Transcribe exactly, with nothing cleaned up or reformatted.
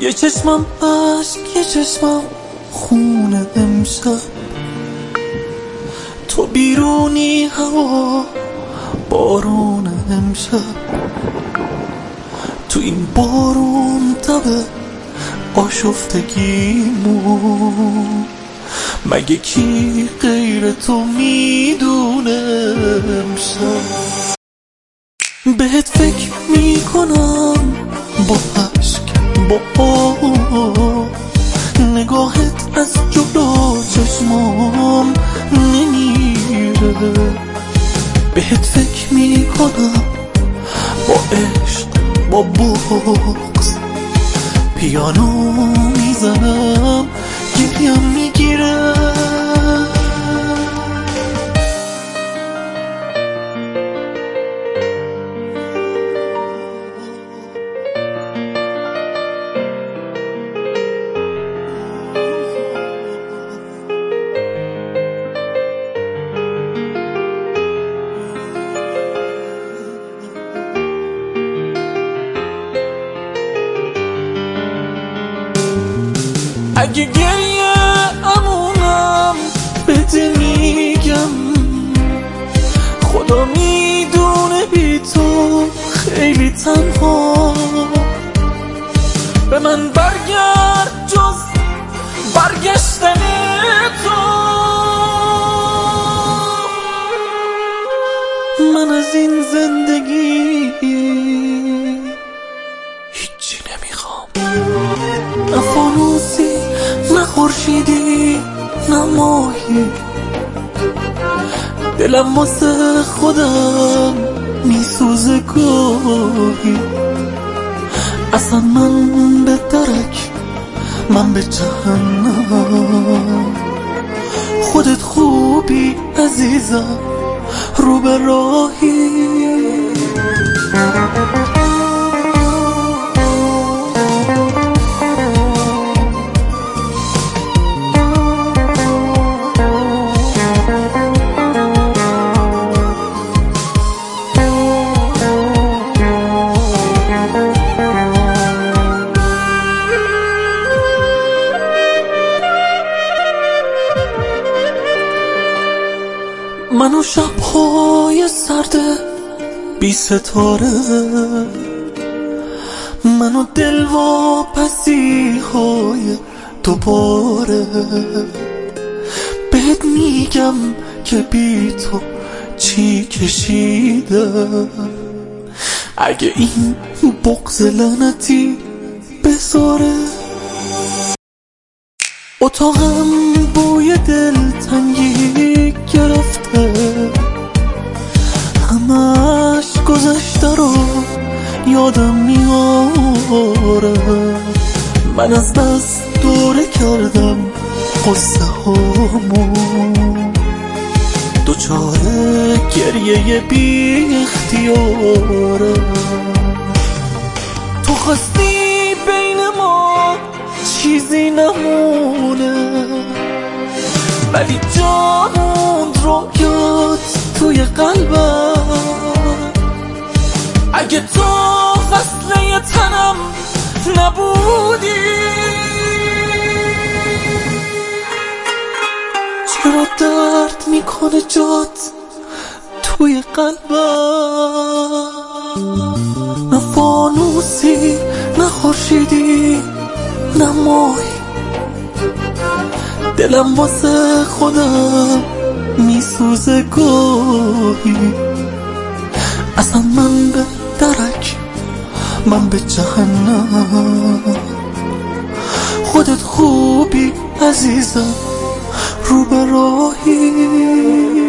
یه چشمم عشق، یه چشمم خونه امشب. تو بیرونی هوا بارون امشب. تو این بارون تبه آشفتگیمون. مگه کی غیر تو میدونه امشب؟ بهت فکر میکنم با عشق، با آه، نگاهت از جلو چشمام نمیره. بهت فکر میکنم با عشق، با بغض، پیانو میزنم گریم میگیره. اگه گریه امونم بده میگم، خدا میدونه بی تو خیلی تنها. به من برگرد جز برگشتن تو. من از این زندگی هیچی نمیخوام. نه فانوسی، نه خورشیدی، نه ماهی. دلم واسه خودم میسوزه گاهی. اصلا من به درک، من به جهنم. خودت خوبی عزیزم، رو به راهی. منو شب‌های سرد بی ستاره، منو دلواپسی های دوباره. بهت میگم که بی تو چی کشیدم. اگه این بغض لعنتی بذاره. اتاقم بوی دلتنگی گرفته، همش گذشته رو یادم میاره. من از دست دوره کردم قصه هامو، دوچاره گریه بی اختیاره. تو خواستی بین ما چیزی نمونه، ولی جا موند رویات توی قلبم. اگه تو فصله تنم نبودی، چرا درد میکنه جات توی قلبم؟ نه فانوسی، نه خورشیدی، نه ماهی. دلم واسه خودم میسوزه گاهی. اصلا من به درک، من به جهنم. خودت خوبی عزیزم، رو به راهی.